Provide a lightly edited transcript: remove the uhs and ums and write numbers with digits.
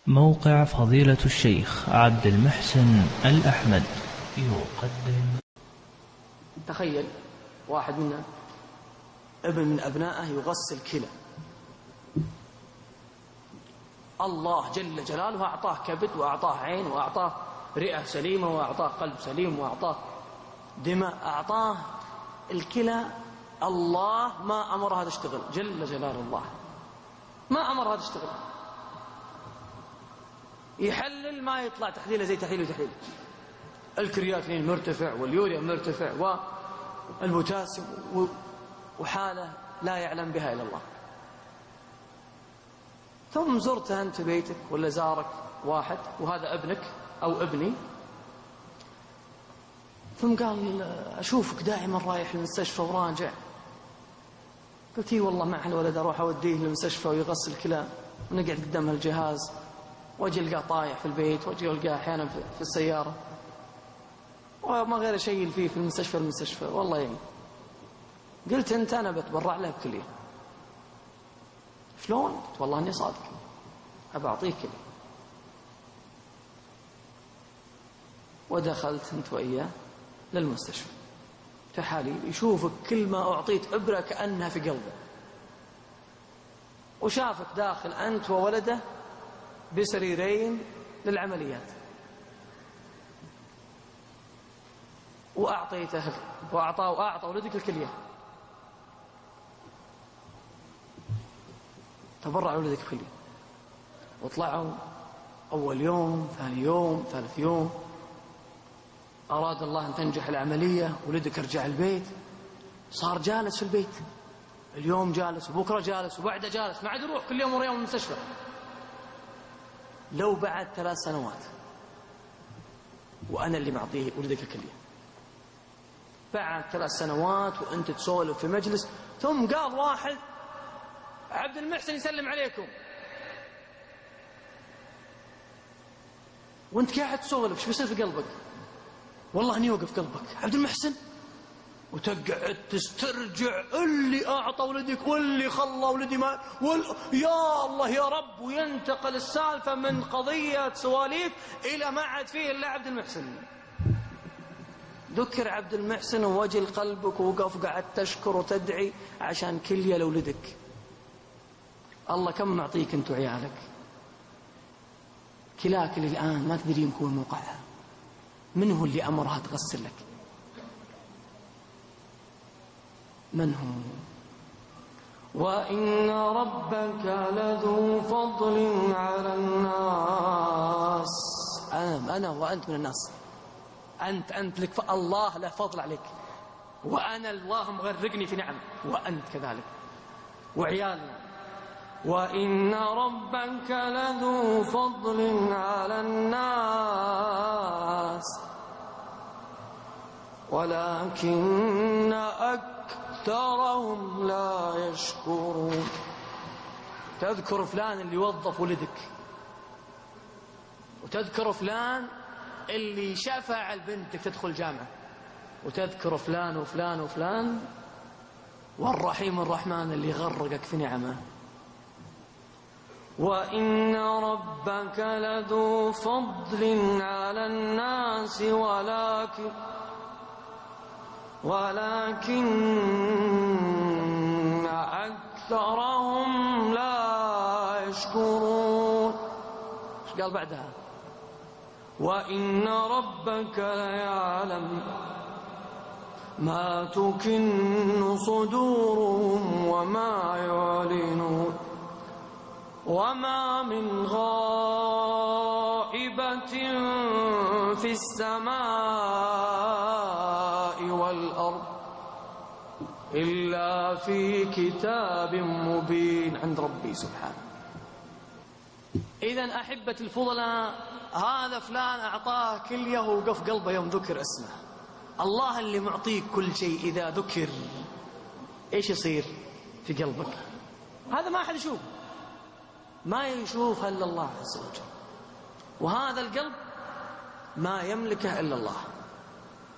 موقع فضيلة الشيخ عبد المحسن الأحمد يقدم. تخيل واحد منا ابن من أبنائه يغسل كلى، الله جل جلاله أعطاه كبد وأعطاه عين وأعطاه رئة سليمة وأعطاه قلب سليم وأعطاه دماء، أعطاه الكلى. الله ما أمرها تشتغل، جل جلال الله ما أمرها تشتغل. يحلل ما يطلع تحليله زي تحليل وتحليل، الكرياتين مرتفع واليوريا مرتفع والبوتاسيوم وحالة لا يعلم بها إلا الله. ثم زرته أنت بيتك ولا زارك واحد وهذا ابنك أو ابني، ثم قال أشوفك دائما رايح للمستشفى وراجع. قلت إي والله مع الولد أروح أوديه للمستشفى ويغسل كلى ونقعد قدام الجهاز، واجي ألقاه طايح في البيت، واجي ألقاه أحيانا في السيارة وما غير شيء فيه في المستشفى والله يعني. قلت أنت أنا بتبرع له بكلية. شلون؟ قلت والله أني صادق أبى أعطيك كلية. ودخلت أنت وإياه للمستشفى، تحاليل، يشوفك كل ما أعطيت إبرة كأنها في قلبه، وشافك داخل أنت وولده بسريرين للعمليات، وأعطيته وأعطى ولدك الكلية. تبرع ولدك الكلية وطلعوا أول يوم، ثاني يوم، ثالث يوم، أراد الله أن تنجح العملية، ولدك رجع البيت، صار جالس في البيت، اليوم جالس وبكرة جالس وبعده جالس، ما عاد يروح كل يوم ورا يوم المستشفى. لو بعد 3 سنوات وأنا اللي معطيه ولدك الكلية، بعد 3 سنوات وأنت تسولف في مجلس، ثم قال واحد عبد المحسن يسلم عليكم، وانت قاعد تسولف، ايش بيصير في قلبك؟ والله اني يوقف قلبك عبد المحسن، وتقعد تسترجع اللي أعطى ولدك واللي خلى ولدي ما يا الله يا رب، وينتقل السالفة من قضية سواليف إلى ما عاد فيه إلا عبد المحسن. ذكر عبد المحسن ووجل قلبك ووقف قاعد تشكر وتدعي عشان كلية لولدك. الله كم معطيك أنت وعيالك، كلاك اللي الآن ما تدري يكون موقعها، من هو اللي أمرها تغسل لك؟ من هو؟ وإن ربك لذو فضل على الناس. أنا وأنت من الناس، أنت لك الله له فضل عليك، وأنا الله مغرقني في نعم، وأنت كذلك وعيالنا. وإن ربك لذو فضل على الناس ولكن أكثرهم لا يشكرون. تذكر فلان اللي وظف ولدك، وتذكر فلان اللي شفع لبنتك تدخل جامعة، وتذكر فلان وفلان وفلان، والرحيم الرحمن اللي غرقك في نعمه. وإن ربك لذو فضل على الناس ولكن أكثرهم لا يشكرون. ايش قال بعدها؟ وإن ربك ليعلم ما تكن صدورهم وما يعلنون. وما من غائبة في السماء والأرض إلا في كتاب مبين عند ربي سبحانه. إذن أحبة الفضلاء، هذا فلان أعطاه كليه ووقف قلبه يوم ذكر اسمه. الله اللي معطيك كل شيء إذا ذكر إيش يصير في قلبك؟ هذا ما أحد يشوف، ما يشوفها إلا الله عز وجل، وهذا القلب ما يملكه إلا الله.